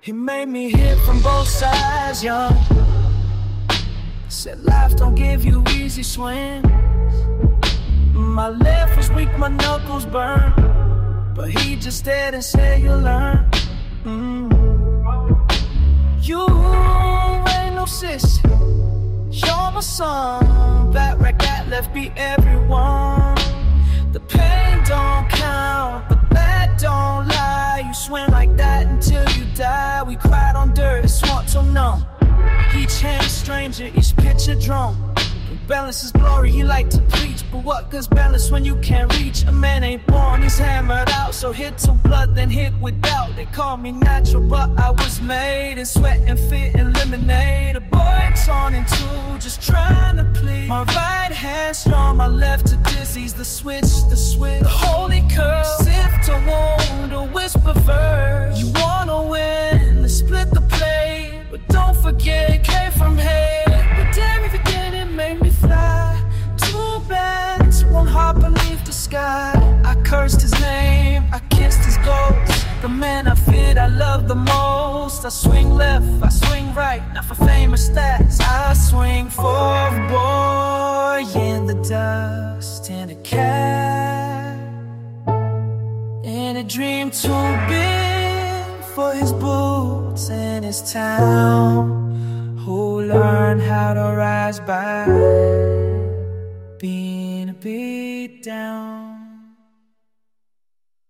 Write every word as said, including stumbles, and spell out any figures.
He made me hit from both sides, young. Said life don't give you easy swings. My left was weak, my knuckles burned, but he just stared and said you'll learn. mm. You ain't no sissy, you're my son. Back right that left beat everyone. The pain don't count, but that don't lie. You swing like that until you die. We cried on dirt, swamp till numb. Each hand a stranger, each pitch a drum. Balance is glory, he like to preach, but what good's balance when you can't reach? A man ain't born, he's hammered out, so hit to blood, then hit with doubt. They call me natural, but I was made in sweat and fit and lemonade. A boy torn in two, just trying to please. My right hand strong, my left to dizzy's the switch, the switch. The holy curse, sift a wound, a whisper verse. You wanna win, let's split the plate, but don't forget it came from hate. But damn if you did, it made me fly. Two bands, one heart beneath the sky. I cursed his name, I kissed his ghost. The man I feared, I love the most. I swing left, I swing right, not for famous stats. I swing for a boy in the dust, and a cat in a dream too big for his boots in his town. Who learned how to rise by being beat down.